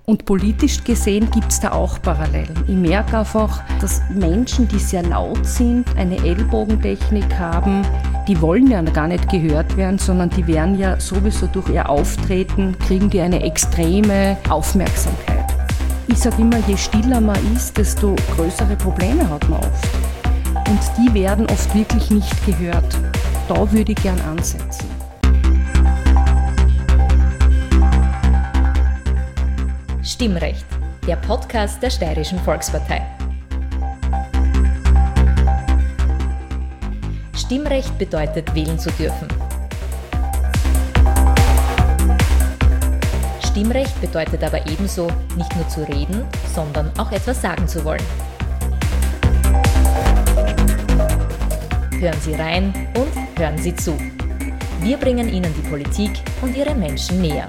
Und politisch gesehen gibt es da auch Parallelen. Ich merke einfach, dass Menschen, die sehr laut sind, eine Ellbogentechnik haben, die wollen ja gar nicht gehört werden, sondern die werden ja sowieso durch ihr Auftreten, kriegen die eine extreme Aufmerksamkeit. Ich sage immer, je stiller man ist, desto größere Probleme hat man oft. Und die werden oft wirklich nicht gehört. Da würde ich gern ansetzen. Stimmrecht, der Podcast der Steirischen Volkspartei. Stimmrecht bedeutet, wählen zu dürfen. Stimmrecht bedeutet aber ebenso, nicht nur zu reden, sondern auch etwas sagen zu wollen. Hören Sie rein und hören Sie zu. Wir bringen Ihnen die Politik und ihre Menschen näher.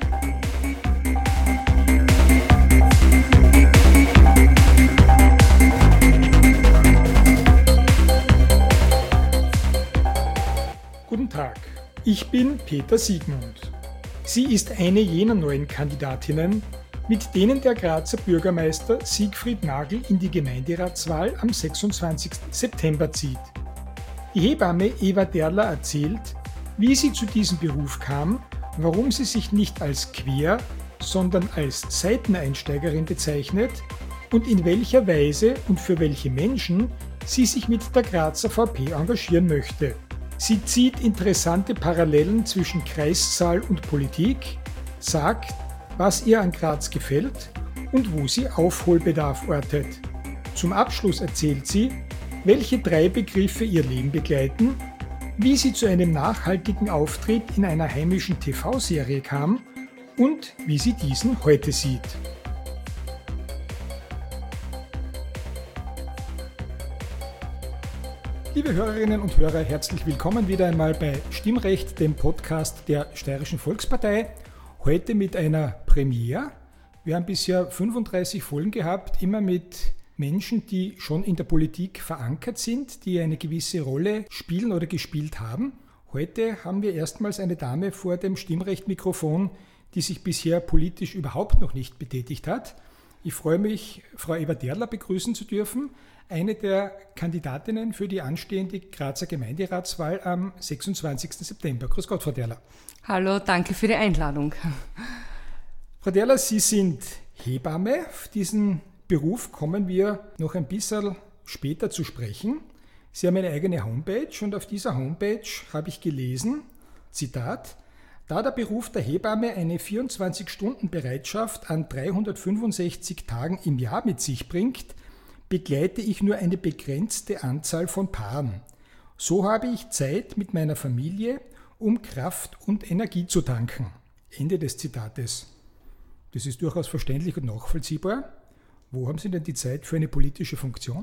Guten Tag, ich bin Peter Siegmund. Sie ist eine jener neuen Kandidatinnen, mit denen der Grazer Bürgermeister Siegfried Nagl in die Gemeinderatswahl am 26. September zieht. Die Hebamme Eva Derler erzählt, wie sie zu diesem Beruf kam, warum sie sich nicht als Quer-, sondern als Seiteneinsteigerin bezeichnet und in welcher Weise und für welche Menschen sie sich mit der Grazer VP engagieren möchte. Sie zieht interessante Parallelen zwischen Kreissaal und Politik, sagt, was ihr an Graz gefällt und wo sie Aufholbedarf ortet. Zum Abschluss erzählt sie, welche 3 Begriffe ihr Leben begleiten, wie sie zu einem nachhaltigen Auftritt in einer heimischen TV-Serie kam und wie sie diesen heute sieht. Liebe Hörerinnen und Hörer, herzlich willkommen wieder einmal bei Stimmrecht, dem Podcast der Steirischen Volkspartei. Heute mit einer Premiere. Wir haben bisher 35 Folgen gehabt, immer mit Menschen, die schon in der Politik verankert sind, die eine gewisse Rolle spielen oder gespielt haben. Heute haben wir erstmals eine Dame vor dem Stimmrecht-Mikrofon, die sich bisher politisch überhaupt noch nicht betätigt hat. Ich freue mich, Frau Eva Derler begrüßen zu dürfen, eine der Kandidatinnen für die anstehende Grazer Gemeinderatswahl am 26. September. Grüß Gott, Frau Derler. Hallo, danke für die Einladung. Frau Derler, Sie sind Hebamme. Auf diesen Beruf kommen wir noch ein bisschen später zu sprechen. Sie haben eine eigene Homepage und auf dieser Homepage habe ich gelesen, Zitat, da der Beruf der Hebamme eine 24-Stunden-Bereitschaft an 365 Tagen im Jahr mit sich bringt, begleite ich nur eine begrenzte Anzahl von Paaren. So habe ich Zeit mit meiner Familie, um Kraft und Energie zu tanken. Ende des Zitates. Das ist durchaus verständlich und nachvollziehbar. Wo haben Sie denn die Zeit für eine politische Funktion?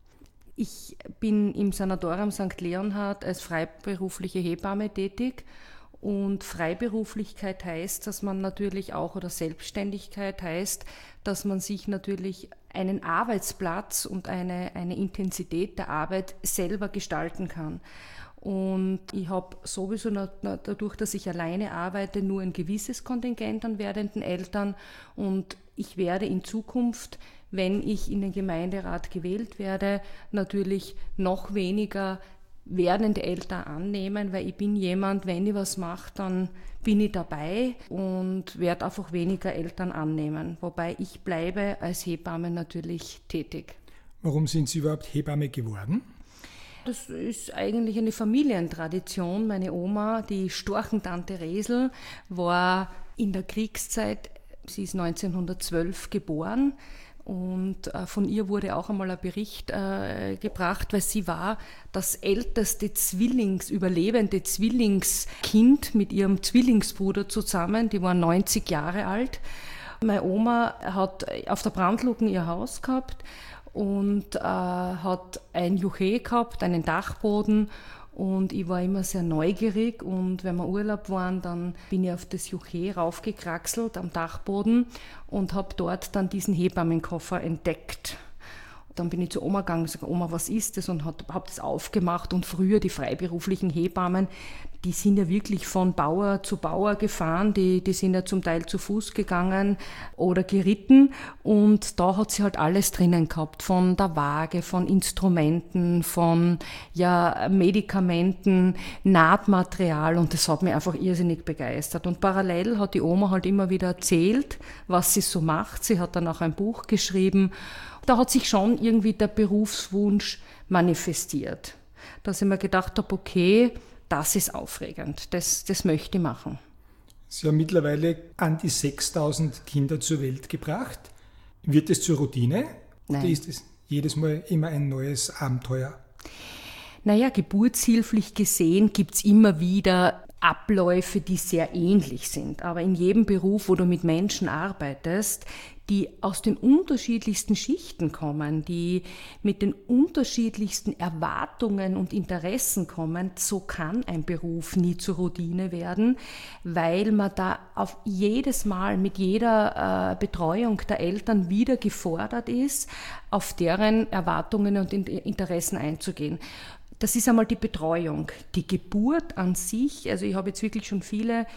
Ich bin im Sanatorium St. Leonhard als freiberufliche Hebamme tätig. Und Freiberuflichkeit heißt, dass man natürlich auch, oder Selbstständigkeit heißt, dass man sich natürlich einen Arbeitsplatz und eine Intensität der Arbeit selber gestalten kann. Und ich habe sowieso dadurch, dass ich alleine arbeite, nur ein gewisses Kontingent an werdenden Eltern. Und ich werde in Zukunft, wenn ich in den Gemeinderat gewählt werde, natürlich noch weniger werdende Eltern annehmen, weil ich bin jemand, wenn ich was mache, dann bin ich dabei und werde einfach weniger Eltern annehmen. Wobei ich bleibe als Hebamme natürlich tätig. Warum sind Sie überhaupt Hebamme geworden? Das ist eigentlich eine Familientradition. Meine Oma, die Storchentante Resel, war in der Kriegszeit, sie ist 1912 geboren, und von ihr wurde auch einmal ein Bericht gebracht, weil sie war das älteste überlebende Zwillingskind mit ihrem Zwillingsbruder zusammen. Die waren 90 Jahre alt. Meine Oma hat auf der Brandluken ihr Haus gehabt und hat ein Juche gehabt, einen Dachboden. Und ich war immer sehr neugierig, und wenn wir Urlaub waren, dann bin ich auf das Juche raufgekraxelt am Dachboden und habe dort dann diesen Hebammenkoffer entdeckt. Dann bin ich zu Oma gegangen und gesagt, Oma, was ist das? Und habe das aufgemacht. Und früher die freiberuflichen Hebammen, die sind ja wirklich von Bauer zu Bauer gefahren, die sind ja zum Teil zu Fuß gegangen oder geritten und da hat sie halt alles drinnen gehabt, von der Waage, von Instrumenten, von Medikamenten, Nahtmaterial und das hat mich einfach irrsinnig begeistert. Und parallel hat die Oma halt immer wieder erzählt, was sie so macht. Sie hat dann auch ein Buch geschrieben. Da hat sich schon irgendwie der Berufswunsch manifestiert. Dass ich mir gedacht habe, okay, das ist aufregend, das möchte ich machen. Sie haben mittlerweile an die 6.000 Kinder zur Welt gebracht. Wird es zur Routine? Nein. Oder ist es jedes Mal immer ein neues Abenteuer? Naja, geburtshilflich gesehen gibt es immer wieder Abläufe, die sehr ähnlich sind. Aber in jedem Beruf, wo du mit Menschen arbeitest, die aus den unterschiedlichsten Schichten kommen, die mit den unterschiedlichsten Erwartungen und Interessen kommen, so kann ein Beruf nie zur Routine werden, weil man da auf jedes Mal mit jeder Betreuung der Eltern wieder gefordert ist, auf deren Erwartungen und Interessen einzugehen. Das ist einmal die Betreuung. Die Geburt an sich, also ich habe jetzt wirklich schon viele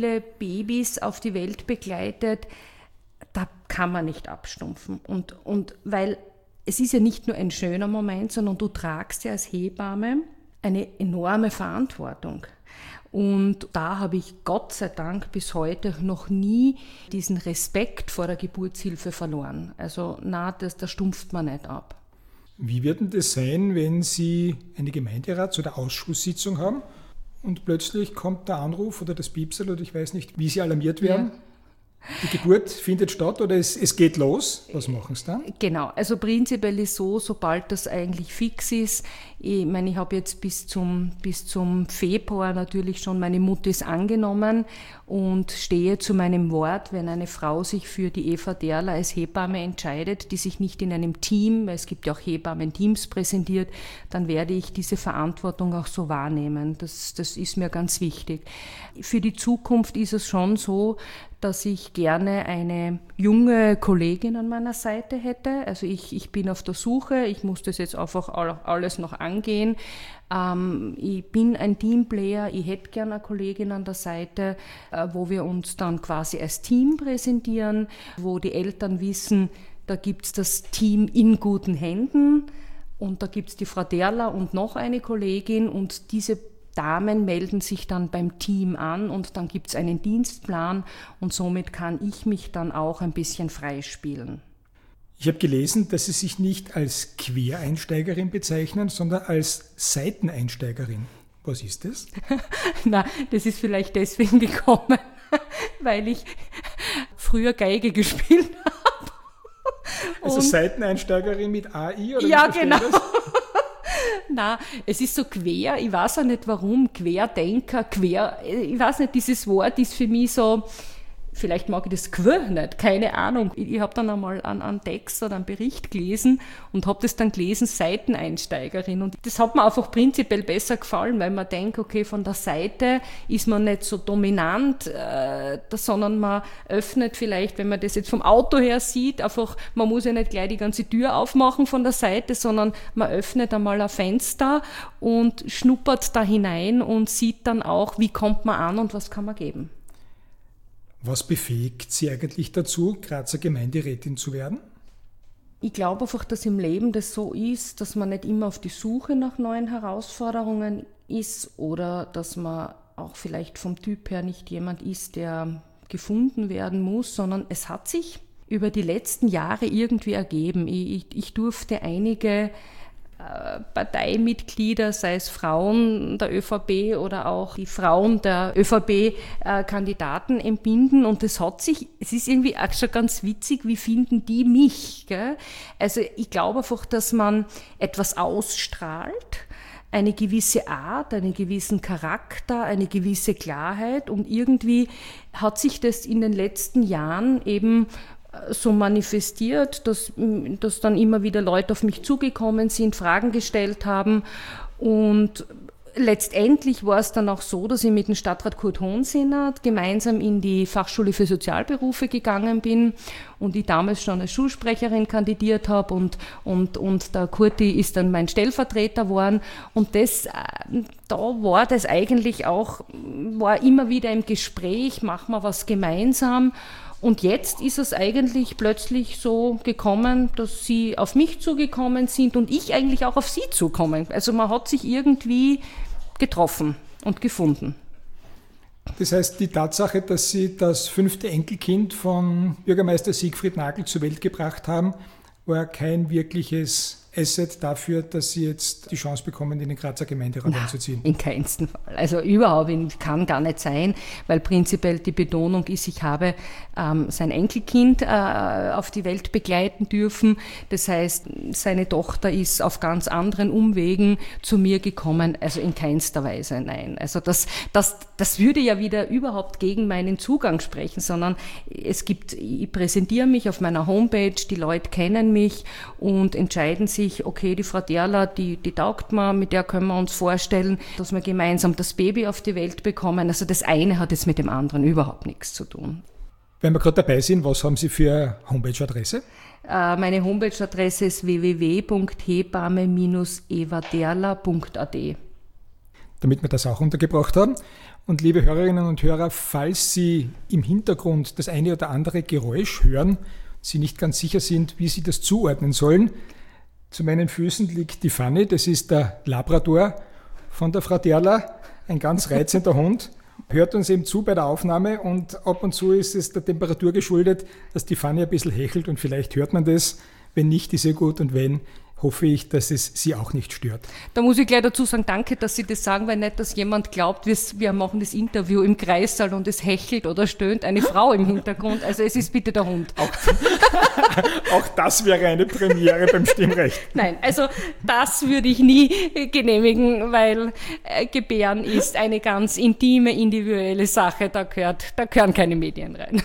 Babys auf die Welt begleitet, da kann man nicht abstumpfen. Und weil es ist ja nicht nur ein schöner Moment, sondern du tragst ja als Hebamme eine enorme Verantwortung. Und da habe ich Gott sei Dank bis heute noch nie diesen Respekt vor der Geburtshilfe verloren. Also da stumpft man nicht ab. Wie wird denn das sein, wenn Sie eine Gemeinderats- oder Ausschusssitzung haben und plötzlich kommt der Anruf oder das Piepsel oder ich weiß nicht, wie Sie alarmiert werden? Ja. Die Geburt findet statt oder es geht los? Was machen Sie dann? Genau, also prinzipiell ist so, sobald das eigentlich fix ist, ich meine, ich habe jetzt bis zum Februar natürlich schon meine Muttis angenommen und stehe zu meinem Wort, wenn eine Frau sich für die Eva Derler als Hebamme entscheidet, die sich nicht in einem Team, weil es gibt ja auch Hebammen-Teams präsentiert, dann werde ich diese Verantwortung auch so wahrnehmen. Das ist mir ganz wichtig. Für die Zukunft ist es schon so, dass ich gerne eine junge Kollegin an meiner Seite hätte. Also ich bin auf der Suche, ich muss das jetzt einfach alles noch angehen. Ich bin ein Teamplayer, ich hätte gerne eine Kollegin an der Seite, wo wir uns dann quasi als Team präsentieren, wo die Eltern wissen, da gibt es das Team in guten Händen und da gibt es die Frau Derler und noch eine Kollegin und diese Damen melden sich dann beim Team an und dann gibt es einen Dienstplan und somit kann ich mich dann auch ein bisschen freispielen. Ich habe gelesen, dass Sie sich nicht als Quereinsteigerin bezeichnen, sondern als Seiteneinsteigerin. Was ist das? Na, das ist vielleicht deswegen gekommen, weil ich früher Geige gespielt habe. Also Seiteneinsteigerin mit AI? Oder ja, genau. Na, es ist so quer, ich weiß auch nicht warum, Querdenker, ich weiß nicht, dieses Wort ist für mich so, vielleicht mag ich das nicht, keine Ahnung. Ich habe dann einmal einen Text oder einen Bericht gelesen und habe das dann gelesen, Seiteneinsteigerin. Und das hat mir einfach prinzipiell besser gefallen, weil man denkt, okay, von der Seite ist man nicht so dominant, sondern man öffnet vielleicht, wenn man das jetzt vom Auto her sieht, einfach, man muss ja nicht gleich die ganze Tür aufmachen von der Seite, sondern man öffnet einmal ein Fenster und schnuppert da hinein und sieht dann auch, wie kommt man an und was kann man geben. Was befähigt Sie eigentlich dazu, Grazer Gemeinderätin zu werden? Ich glaube einfach, dass im Leben das so ist, dass man nicht immer auf die Suche nach neuen Herausforderungen ist oder dass man auch vielleicht vom Typ her nicht jemand ist, der gefunden werden muss, sondern es hat sich über die letzten Jahre irgendwie ergeben. Ich durfte einige Parteimitglieder, sei es Frauen der ÖVP oder auch die Frauen der ÖVP-Kandidaten entbinden und es ist irgendwie auch schon ganz witzig, wie finden die mich, gell? Also ich glaube einfach, dass man etwas ausstrahlt, eine gewisse Art, einen gewissen Charakter, eine gewisse Klarheit und irgendwie hat sich das in den letzten Jahren eben so manifestiert, dass dann immer wieder Leute auf mich zugekommen sind, Fragen gestellt haben und letztendlich war es dann auch so, dass ich mit dem Stadtrat Kurt Honsinner gemeinsam in die Fachschule für Sozialberufe gegangen bin und ich damals schon als Schulsprecherin kandidiert habe und der Kurti ist dann mein Stellvertreter geworden und da war das eigentlich auch, war immer wieder im Gespräch, machen wir was gemeinsam. Und jetzt ist es eigentlich plötzlich so gekommen, dass sie auf mich zugekommen sind und ich eigentlich auch auf sie zukommen. Also man hat sich irgendwie getroffen und gefunden. Das heißt, die Tatsache, dass Sie das 5. Enkelkind von Bürgermeister Siegfried Nagl zur Welt gebracht haben, war kein wirkliches Asset dafür, dass Sie jetzt die Chance bekommen, in den Grazer Gemeinderat einzuziehen? In keinsten Fall. Also überhaupt, kann gar nicht sein, weil prinzipiell die Betonung ist, ich habe sein Enkelkind auf die Welt begleiten dürfen. Das heißt, seine Tochter ist auf ganz anderen Umwegen zu mir gekommen. Also in keinster Weise, nein. Also das würde ja wieder überhaupt gegen meinen Zugang sprechen, sondern ich präsentiere mich auf meiner Homepage, die Leute kennen mich und entscheiden sich, okay, die Frau Derler, die taugt mir, mit der können wir uns vorstellen, dass wir gemeinsam das Baby auf die Welt bekommen. Also das eine hat jetzt mit dem anderen überhaupt nichts zu tun. Wenn wir gerade dabei sind, was haben Sie für eine Homepage-Adresse? Meine Homepage-Adresse ist www.hebamme-evaderler.at. Damit wir das auch untergebracht haben. Und liebe Hörerinnen und Hörer, falls Sie im Hintergrund das eine oder andere Geräusch hören, Sie nicht ganz sicher sind, wie Sie das zuordnen sollen, zu meinen Füßen liegt die Fanny, das ist der Labrador von der Frau Derler, ein ganz reizender Hund, hört uns eben zu bei der Aufnahme und ab und zu ist es der Temperatur geschuldet, dass die Fanny ein bisschen hechelt und vielleicht hört man das. Wenn nicht, ist ja gut und wenn, hoffe ich, dass es Sie auch nicht stört. Da muss ich gleich dazu sagen, danke, dass Sie das sagen, weil nicht, dass jemand glaubt, wir machen das Interview im Kreissaal und es hechelt oder stöhnt eine Frau im Hintergrund. Also es ist bitte der Hund. Auch das wäre eine Premiere beim Stimmrecht. Nein, also das würde ich nie genehmigen, weil Gebären ist eine ganz intime, individuelle Sache. Da gehören keine Medien rein.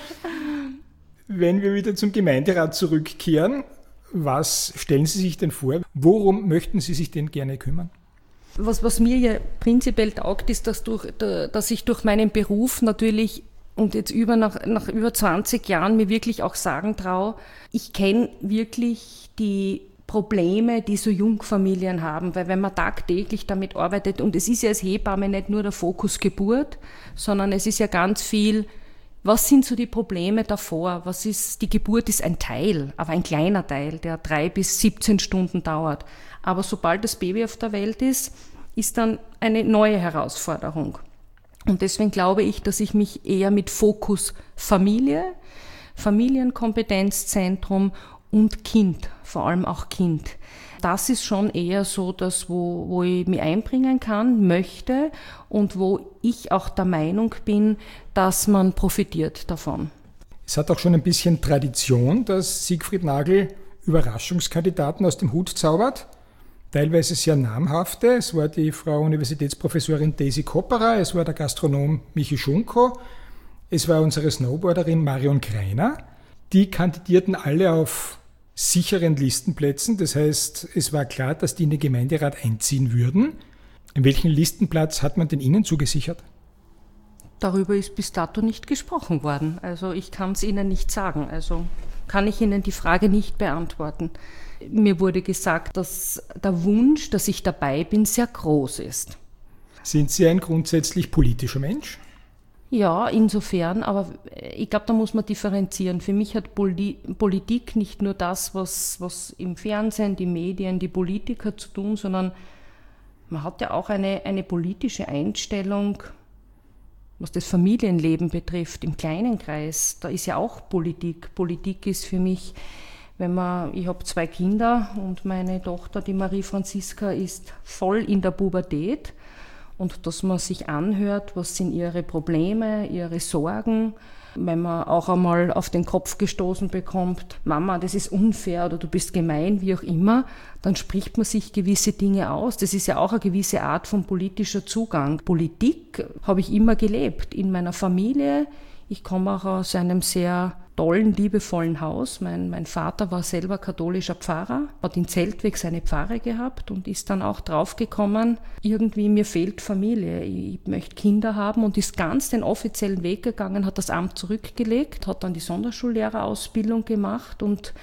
Wenn wir wieder zum Gemeinderat zurückkehren, was stellen Sie sich denn vor? Worum möchten Sie sich denn gerne kümmern? Was mir ja prinzipiell taugt, ist, dass ich durch meinen Beruf natürlich und jetzt nach über 20 Jahren mir wirklich auch sagen traue, ich kenne wirklich die Probleme, die so Jungfamilien haben, weil wenn man tagtäglich damit arbeitet und es ist ja als Hebamme nicht nur der Fokus Geburt, sondern es ist ja ganz viel. Was sind so die Probleme davor? Die Geburt ist ein Teil, aber ein kleiner Teil, der 3 bis 17 Stunden dauert. Aber sobald das Baby auf der Welt ist dann eine neue Herausforderung. Und deswegen glaube ich, dass ich mich eher mit Fokus Familie, Familienkompetenzzentrum und Kind, vor allem auch Kind. Das ist schon eher so das, wo ich mich einbringen kann, möchte und wo ich auch der Meinung bin, dass man profitiert davon. Es hat auch schon ein bisschen Tradition, dass Siegfried Nagl Überraschungskandidaten aus dem Hut zaubert. Teilweise sehr namhafte. Es war die Frau Universitätsprofessorin Daisy Kopperer, es war der Gastronom Michi Schunko, es war unsere Snowboarderin Marion Greiner. Die kandidierten alle auf sicheren Listenplätzen. Das heißt, es war klar, dass die in den Gemeinderat einziehen würden. In welchen Listenplatz hat man denn Ihnen zugesichert? Darüber ist bis dato nicht gesprochen worden. Also ich kann es Ihnen nicht sagen. Also kann ich Ihnen die Frage nicht beantworten. Mir wurde gesagt, dass der Wunsch, dass ich dabei bin, sehr groß ist. Sind Sie ein grundsätzlich politischer Mensch? Ja, insofern, aber ich glaube, da muss man differenzieren. Für mich hat Politik nicht nur das, was im Fernsehen, die Medien, die Politiker zu tun, sondern man hat ja auch eine politische Einstellung, was das Familienleben betrifft, im kleinen Kreis. Da ist ja auch Politik. Politik ist für mich, ich habe 2 Kinder und meine Tochter, die Marie Franziska, ist voll in der Pubertät. Und dass man sich anhört, was sind ihre Probleme, ihre Sorgen. Wenn man auch einmal auf den Kopf gestoßen bekommt, Mama, das ist unfair oder du bist gemein, wie auch immer, dann spricht man sich gewisse Dinge aus. Das ist ja auch eine gewisse Art von politischer Zugang. Politik habe ich immer gelebt, in meiner Familie. Ich komme auch aus einem sehr tollen, liebevollen Haus. Mein Vater war selber katholischer Pfarrer, hat in Zeltweg seine Pfarre gehabt und ist dann auch draufgekommen, irgendwie mir fehlt Familie, ich möchte Kinder haben, und ist ganz den offiziellen Weg gegangen, hat das Amt zurückgelegt, hat dann die Sonderschullehrerausbildung gemacht und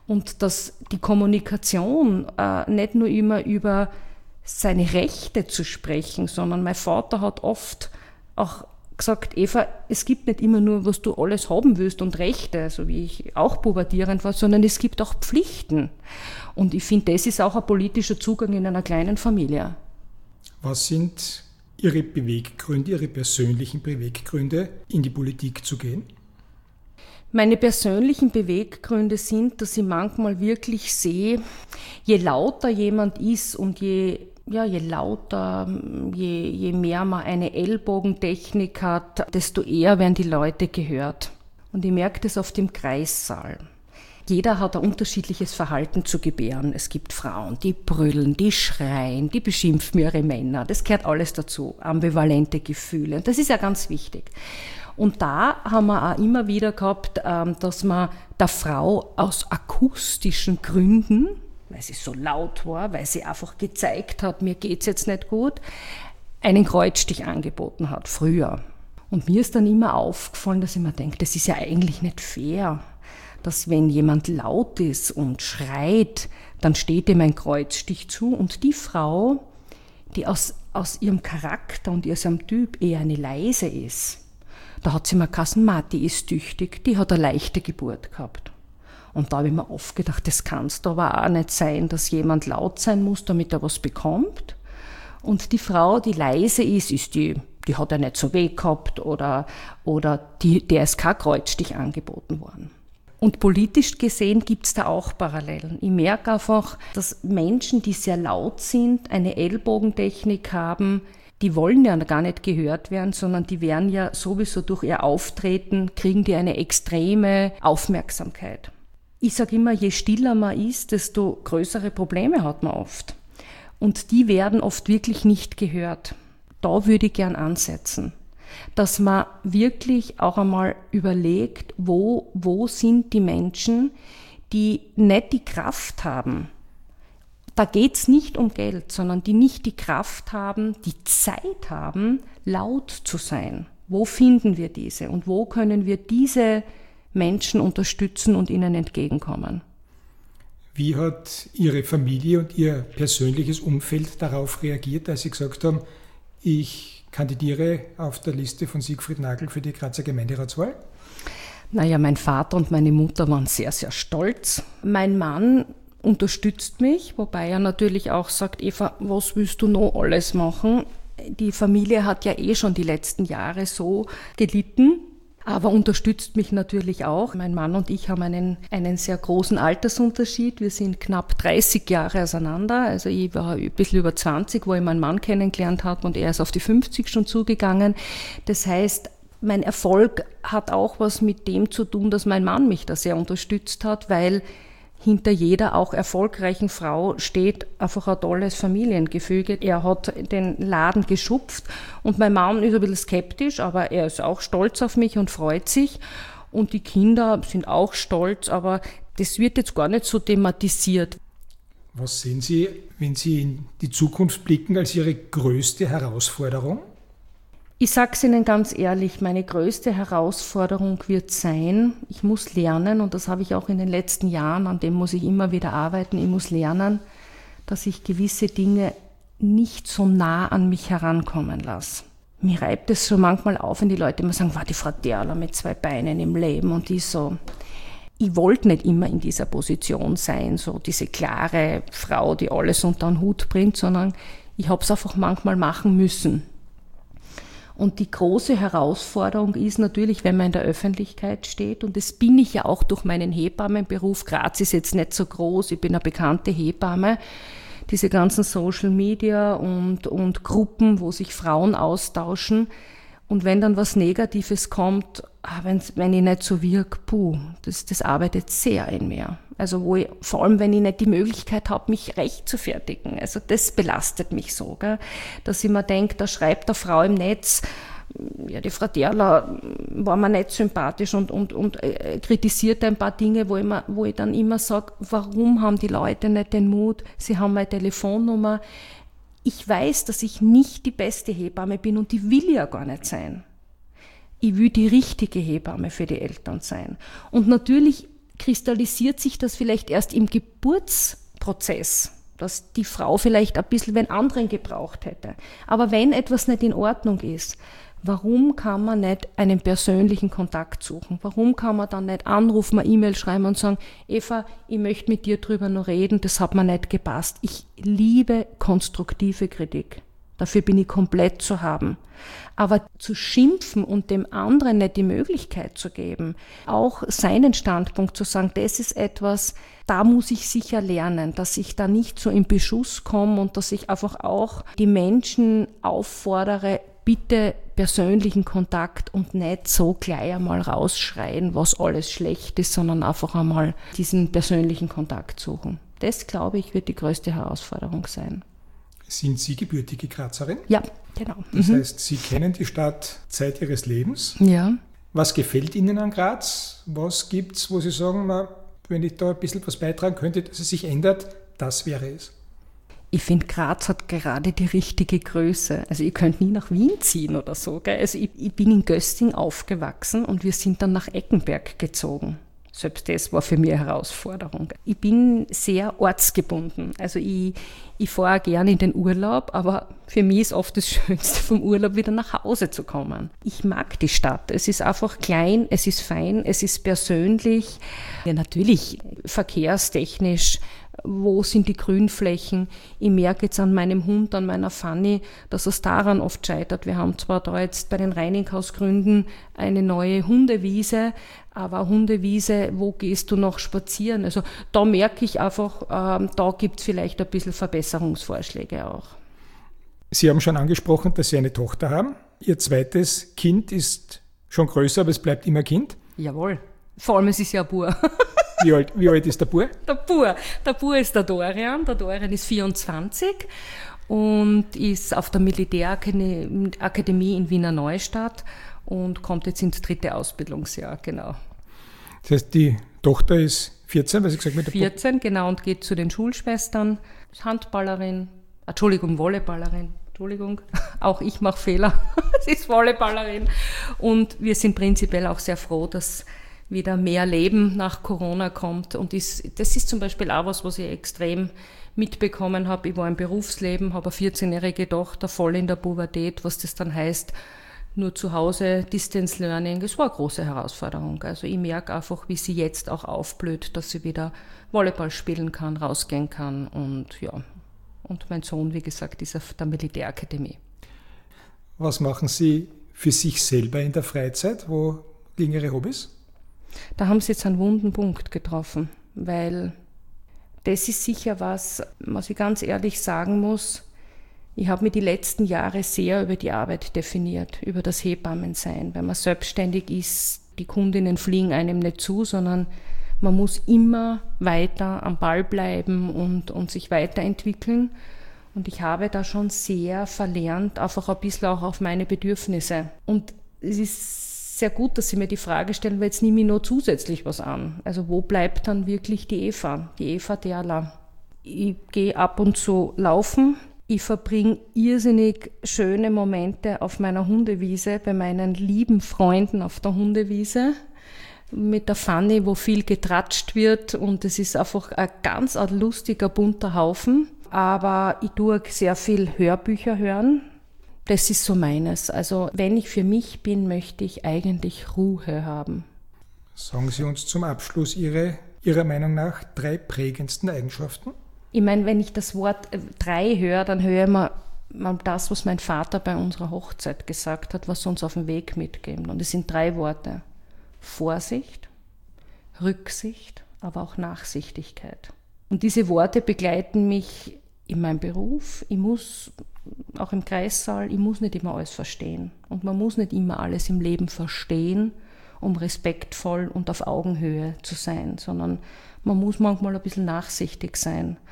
die Kommunikation nicht nur immer über seine Rechte zu sprechen, sondern mein Vater hat oft auch gesagt, Eva, es gibt nicht immer nur, was du alles haben willst und Rechte, so wie ich auch pubertierend war, sondern es gibt auch Pflichten. Und ich finde, das ist auch ein politischer Zugang in einer kleinen Familie. Was sind Ihre Beweggründe, Ihre persönlichen Beweggründe, in die Politik zu gehen? Meine persönlichen Beweggründe sind, dass ich manchmal wirklich sehe, je lauter jemand ist und je lauter, je mehr man eine Ellbogentechnik hat, desto eher werden die Leute gehört. Und ich merke das auf dem Kreissaal. Jeder hat ein unterschiedliches Verhalten zu gebären. Es gibt Frauen, die brüllen, die schreien, die beschimpfen ihre Männer. Das gehört alles dazu, ambivalente Gefühle. Und das ist ja ganz wichtig. Und da haben wir auch immer wieder gehabt, dass man der Frau aus akustischen Gründen, weil sie so laut war, weil sie einfach gezeigt hat, mir geht's jetzt nicht gut, einen Kreuzstich angeboten hat, früher. Und mir ist dann immer aufgefallen, dass ich mir denke, das ist ja eigentlich nicht fair, dass wenn jemand laut ist und schreit, dann steht ihm ein Kreuzstich zu, und die Frau, die aus ihrem Charakter und ihrem Typ eher eine leise ist, da hat sie mir gesagt, die ist tüchtig, die hat eine leichte Geburt gehabt. Und da habe ich mir oft gedacht, das kann es aber auch nicht sein, dass jemand laut sein muss, damit er was bekommt. Und die Frau, die leise ist die hat ja nicht so weh gehabt oder der ist kein Kreuzstich angeboten worden. Und politisch gesehen gibt es da auch Parallelen. Ich merke einfach, dass Menschen, die sehr laut sind, eine Ellbogentechnik haben, die wollen ja gar nicht gehört werden, sondern die werden ja sowieso durch ihr Auftreten, kriegen die eine extreme Aufmerksamkeit. Ich sage immer, je stiller man ist, desto größere Probleme hat man oft. Und die werden oft wirklich nicht gehört. Da würde ich gern ansetzen. Dass man wirklich auch einmal überlegt, wo sind die Menschen, die nicht die Kraft haben. Da geht's nicht um Geld, sondern die nicht die Kraft haben, die Zeit haben, laut zu sein. Wo finden wir diese und wo können wir diese Menschen unterstützen und ihnen entgegenkommen? Wie hat Ihre Familie und Ihr persönliches Umfeld darauf reagiert, als Sie gesagt haben, ich kandidiere auf der Liste von Siegfried Nagl für die Grazer Gemeinderatswahl? Naja, mein Vater und meine Mutter waren sehr, sehr stolz. Mein Mann unterstützt mich, wobei er natürlich auch sagt, Eva, was willst du noch alles machen? Die Familie hat ja schon die letzten Jahre so gelitten, aber unterstützt mich natürlich auch. Mein Mann und ich haben einen sehr großen Altersunterschied. Wir sind knapp 30 Jahre auseinander. Also ich war ein bisschen über 20, wo ich meinen Mann kennengelernt habe, und er ist auf die 50 schon zugegangen. Das heißt, mein Erfolg hat auch was mit dem zu tun, dass mein Mann mich da sehr unterstützt hat, weil hinter jeder auch erfolgreichen Frau steht einfach ein tolles Familiengefüge. Er hat den Laden geschupft und mein Mann ist ein bisschen skeptisch, aber er ist auch stolz auf mich und freut sich. Und die Kinder sind auch stolz, aber das wird jetzt gar nicht so thematisiert. Was sehen Sie, wenn Sie in die Zukunft blicken, als Ihre größte Herausforderung? Ich sage es Ihnen ganz ehrlich, meine größte Herausforderung wird sein, ich muss lernen, und das habe ich auch in den letzten Jahren, an dem muss ich immer wieder arbeiten, ich muss lernen, dass ich gewisse Dinge nicht so nah an mich herankommen lasse. Mir reibt es so manchmal auf, wenn die Leute immer sagen, die Frau Derler mit 2 Beinen im Leben, und ich so, ich wollte nicht immer in dieser Position sein, so diese klare Frau, die alles unter den Hut bringt, sondern ich habe es einfach manchmal machen müssen. Und die große Herausforderung ist natürlich, wenn man in der Öffentlichkeit steht, und das bin ich ja auch durch meinen Hebammenberuf. Graz ist jetzt nicht so groß, ich bin eine bekannte Hebamme. Diese ganzen Social Media und Gruppen, wo sich Frauen austauschen. Und wenn dann was Negatives kommt, wenn ich nicht so wirke, das arbeitet sehr in mir. Also vor allem, wenn ich nicht die Möglichkeit habe, mich rechtfertigen. Also das belastet mich so, gell? Dass ich mir denke, da schreibt eine Frau im Netz, ja, die Frau Derler war mir nicht sympathisch und kritisiert ein paar Dinge, wo ich dann immer sage, warum haben die Leute nicht den Mut? Sie haben meine Telefonnummer. Ich weiß, dass ich nicht die beste Hebamme bin und die will ja gar nicht sein. Ich will die richtige Hebamme für die Eltern sein. Und natürlich kristallisiert sich das vielleicht erst im Geburtsprozess, dass die Frau vielleicht ein bisschen wenn anderen gebraucht hätte. Aber wenn etwas nicht in Ordnung ist, warum kann man nicht einen persönlichen Kontakt suchen? Warum kann man dann nicht anrufen, eine E-Mail schreiben und sagen, Eva, ich möchte mit dir drüber noch reden, das hat mir nicht gepasst. Ich liebe konstruktive Kritik. Dafür bin ich komplett zu haben. Aber zu schimpfen und dem anderen nicht die Möglichkeit zu geben, auch seinen Standpunkt zu sagen, das ist etwas, da muss ich sicher lernen, dass ich da nicht so in Beschuss komme und dass ich einfach auch die Menschen auffordere, bitte persönlichen Kontakt und nicht so gleich einmal rausschreien, was alles schlecht ist, sondern einfach einmal diesen persönlichen Kontakt suchen. Das, glaube ich, wird die größte Herausforderung sein. Sind Sie gebürtige Grazerin? Ja, genau. Das heißt, Sie kennen die Stadt Zeit Ihres Lebens. Ja. Was gefällt Ihnen an Graz? Was gibt es, wo Sie sagen, wenn ich da ein bisschen was beitragen könnte, dass es sich ändert, das wäre es? Ich finde, Graz hat gerade die richtige Größe. Also ich könnte nie nach Wien ziehen oder so. Gell? Also ich bin in Gösting aufgewachsen und wir sind dann nach Eckenberg gezogen. Selbst das war für mich eine Herausforderung. Ich bin sehr ortsgebunden. Also ich fahre gerne in den Urlaub, aber für mich ist oft das Schönste vom Urlaub, wieder nach Hause zu kommen. Ich mag die Stadt. Es ist einfach klein, es ist fein, es ist persönlich. Ja, natürlich verkehrstechnisch. Wo sind die Grünflächen? Ich merke jetzt an meinem Hund, an meiner Fanny, dass es daran oft scheitert. Wir haben zwar da jetzt bei den Reininghausgründen eine neue Hundewiese, aber eine Hundewiese, wo gehst du noch spazieren? Also da merke ich einfach, da gibt es vielleicht ein bisschen Verbesserungsvorschläge auch. Sie haben schon angesprochen, dass Sie eine Tochter haben. Ihr zweites Kind ist schon größer, aber es bleibt immer Kind. Jawohl. Vor allem, es ist ja ein Bub. Wie alt ist der Bub? Der Bub ist der Dorian. Der Dorian ist 24 und ist auf der Militärakademie in Wiener Neustadt und kommt jetzt ins 3. Ausbildungsjahr, genau. Das heißt, die Tochter ist 14, was ich gesagt habe? 14, genau, und geht zu den Schulschwestern, ist Handballerin, Volleyballerin. Auch ich mache Fehler. Sie ist Volleyballerin. Und wir sind prinzipiell auch sehr froh, dass wieder mehr Leben nach Corona kommt. Und das ist zum Beispiel auch was ich extrem mitbekommen habe. Ich war im Berufsleben, habe eine 14-jährige Tochter, voll in der Pubertät, was das dann heißt, nur zu Hause, Distance Learning, das war eine große Herausforderung. Also ich merke einfach, wie sie jetzt auch aufblüht, dass sie wieder Volleyball spielen kann, rausgehen kann und ja. Und mein Sohn, wie gesagt, ist auf der Militärakademie. Was machen Sie für sich selber in der Freizeit? Wo liegen Ihre Hobbys? Da haben Sie jetzt einen wunden Punkt getroffen, weil das ist sicher was ich ganz ehrlich sagen muss. Ich habe mir die letzten Jahre sehr über die Arbeit definiert, über das Hebammensein. Wenn man selbstständig ist, die Kundinnen fliegen einem nicht zu, sondern man muss immer weiter am Ball bleiben und sich weiterentwickeln. Und ich habe da schon sehr verlernt, einfach ein bisschen auch auf meine Bedürfnisse. Und es ist sehr gut, dass Sie mir die Frage stellen, weil jetzt nehme ich noch zusätzlich was an. Also wo bleibt dann wirklich die Eva Derler? Ich gehe ab und zu laufen. Ich verbringe irrsinnig schöne Momente auf meiner Hundewiese, bei meinen lieben Freunden auf der Hundewiese, mit der Fanny, wo viel getratscht wird und es ist einfach ein ganz lustiger, bunter Haufen. Aber ich tue sehr viel Hörbücher hören. Das ist so meines. Also wenn ich für mich bin, möchte ich eigentlich Ruhe haben. Sagen Sie uns zum Abschluss Ihrer Meinung nach 3 prägendsten Eigenschaften? Ich meine, wenn ich das Wort 3 höre, dann höre ich mal das, was mein Vater bei unserer Hochzeit gesagt hat, was uns auf den Weg mitgibt. Und es sind 3 Worte. Vorsicht, Rücksicht, aber auch Nachsichtigkeit. Und diese Worte begleiten mich in meinem Beruf. Ich muss, auch im Kreissaal, ich muss nicht immer alles verstehen. Und man muss nicht immer alles im Leben verstehen, um respektvoll und auf Augenhöhe zu sein, sondern man muss manchmal ein bisschen nachsichtig sein.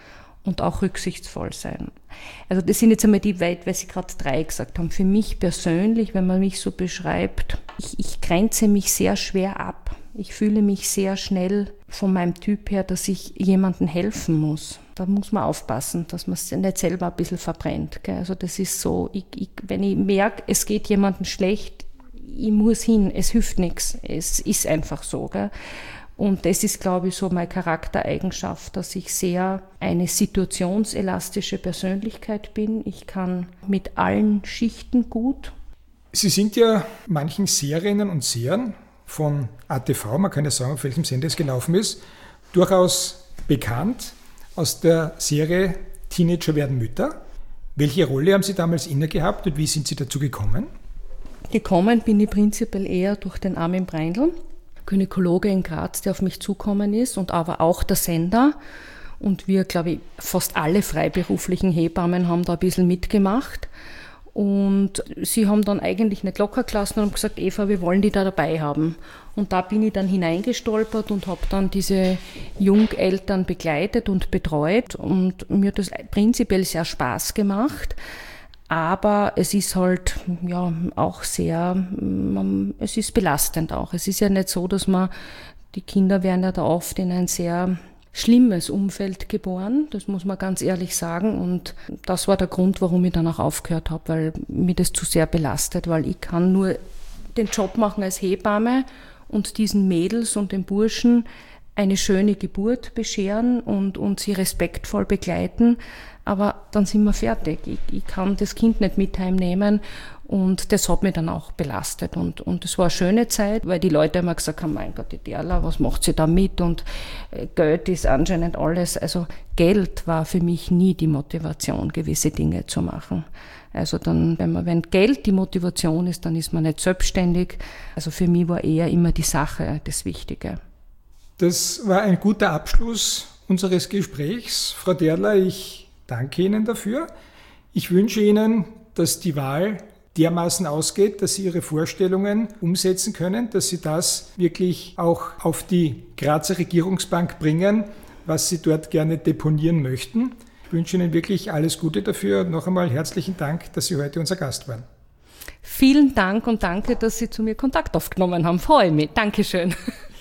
und auch rücksichtsvoll sein. Also das sind jetzt einmal die weit, weil Sie gerade 3 gesagt haben. Für mich persönlich, wenn man mich so beschreibt, ich grenze mich sehr schwer ab. Ich fühle mich sehr schnell von meinem Typ her, dass ich jemandem helfen muss. Da muss man aufpassen, dass man es nicht selber ein bisschen verbrennt. Gell? Also das ist so, wenn ich merke, es geht jemandem schlecht, ich muss hin, es hilft nichts. Es ist einfach so. Gell? Und das ist, glaube ich, so meine Charaktereigenschaft, dass ich sehr eine situationselastische Persönlichkeit bin. Ich kann mit allen Schichten gut. Sie sind ja manchen Seherinnen und Sehern von ATV, man kann ja sagen, auf welchem Sender es gelaufen ist, durchaus bekannt aus der Serie Teenager werden Mütter. Welche Rolle haben Sie damals inne gehabt und wie sind Sie dazu gekommen? Gekommen bin ich prinzipiell eher durch den Armin Breindl, Gynäkologe in Graz, der auf mich zukommen ist, und aber auch der Sender. Und wir, glaube ich, fast alle freiberuflichen Hebammen haben da ein bisschen mitgemacht. Und sie haben dann eigentlich nicht locker gelassen und haben gesagt, Eva, wir wollen die da dabei haben. Und da bin ich dann hineingestolpert und habe dann diese Jungeltern begleitet und betreut. Und mir hat das prinzipiell sehr Spaß gemacht. Aber es ist halt ja auch sehr, es ist belastend auch. Es ist ja nicht so, dass die Kinder werden ja da oft in ein sehr schlimmes Umfeld geboren, das muss man ganz ehrlich sagen. Und das war der Grund, warum ich dann auch aufgehört habe, weil mich das zu sehr belastet, weil ich kann nur den Job machen als Hebamme und diesen Mädels und den Burschen eine schöne Geburt bescheren und sie respektvoll begleiten. Aber dann sind wir fertig. Ich kann das Kind nicht mit heimnehmen und das hat mich dann auch belastet. Und es war eine schöne Zeit, weil die Leute immer gesagt haben, mein Gott, die Derla, was macht sie da mit? Und Geld ist anscheinend alles. Also Geld war für mich nie die Motivation, gewisse Dinge zu machen. Also dann, wenn Geld die Motivation ist, dann ist man nicht selbstständig. Also für mich war eher immer die Sache das Wichtige. Das war ein guter Abschluss unseres Gesprächs. Frau Derla, ich danke Ihnen dafür. Ich wünsche Ihnen, dass die Wahl dermaßen ausgeht, dass Sie Ihre Vorstellungen umsetzen können, dass Sie das wirklich auch auf die Grazer Regierungsbank bringen, was Sie dort gerne deponieren möchten. Ich wünsche Ihnen wirklich alles Gute dafür und noch einmal herzlichen Dank, dass Sie heute unser Gast waren. Vielen Dank und danke, dass Sie zu mir Kontakt aufgenommen haben. Freue mich. Dankeschön.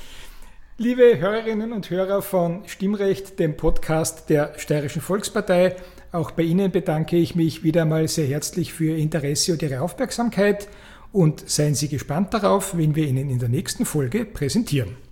Liebe Hörerinnen und Hörer von Stimmrecht, dem Podcast der Steirischen Volkspartei, auch bei Ihnen bedanke ich mich wieder einmal sehr herzlich für Ihr Interesse und Ihre Aufmerksamkeit und seien Sie gespannt darauf, wen wir Ihnen in der nächsten Folge präsentieren.